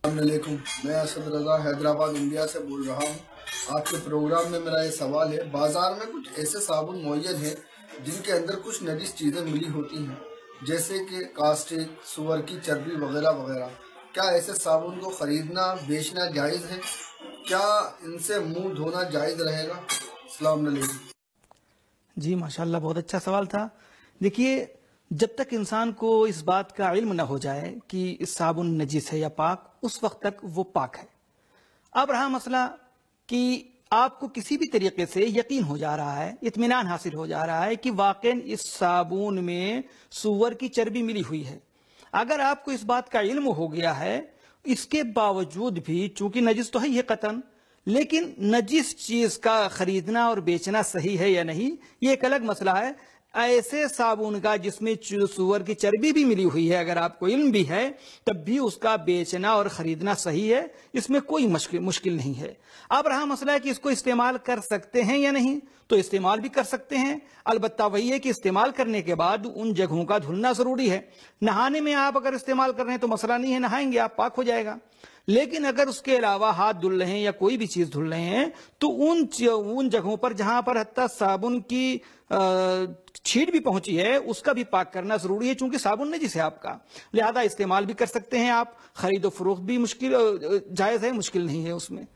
السلام علیکم، میں اسد رضا حیدرآباد انڈیا سے بول رہا ہوں۔ آپ کے پروگرام میں میرا یہ سوال ہے، بازار میں کچھ ایسے صابن معین ہیں جن کے اندر کچھ نجس چیزیں ملی ہوتی ہیں، جیسے کہ کاسٹک، سور کی چربی وغیرہ وغیرہ۔ کیا ایسے صابن کو خریدنا بیچنا جائز ہے؟ کیا ان سے منہ دھونا جائز رہے گا؟ السلام علیکم۔ جی ماشاءاللہ، بہت اچھا سوال تھا۔ دیکھیے، جب تک انسان کو اس بات کا علم نہ ہو جائے کہ صابن نجس ہے یا پاک، اس وقت تک وہ پاک ہے۔ اب رہا مسئلہ کہ آپ کو کسی بھی طریقے سے یقین ہو جا رہا ہے، اطمینان حاصل ہو جا رہا ہے کہ واقعاً اس صابن میں سور کی چربی ملی ہوئی ہے۔ اگر آپ کو اس بات کا علم ہو گیا ہے، اس کے باوجود بھی چونکہ نجس تو ہے یہ قطعاً، لیکن نجس چیز کا خریدنا اور بیچنا صحیح ہے یا نہیں، یہ ایک الگ مسئلہ ہے۔ ایسے صابن کا جس میں سور کی چربی بھی ملی ہوئی ہے، اگر آپ کو علم بھی ہے، تب بھی اس کا بیچنا اور خریدنا صحیح ہے، اس میں کوئی مشکل نہیں ہے۔ اب رہا مسئلہ ہے کہ اس کو استعمال کر سکتے ہیں یا نہیں، تو استعمال بھی کر سکتے ہیں، البتہ وہی ہے کہ استعمال کرنے کے بعد ان جگہوں کا دھلنا ضروری ہے۔ نہانے میں آپ اگر استعمال کر رہے ہیں تو مسئلہ نہیں ہے، نہائیں گے آپ، پاک ہو جائے گا۔ لیکن اگر اس کے علاوہ ہاتھ دھل رہے ہیں یا کوئی بھی چیز دھل رہے ہیں، تو ان جگہوں پر جہاں پر حتیٰ صابن کی چھیٹ بھی پہنچی ہے، اس کا بھی پاک کرنا ضروری ہے، چونکہ صابن نجس ہے آپ کا، لہذا استعمال بھی کر سکتے ہیں آپ۔ خرید و فروخت بھی جائز ہے، مشکل نہیں ہے اس میں۔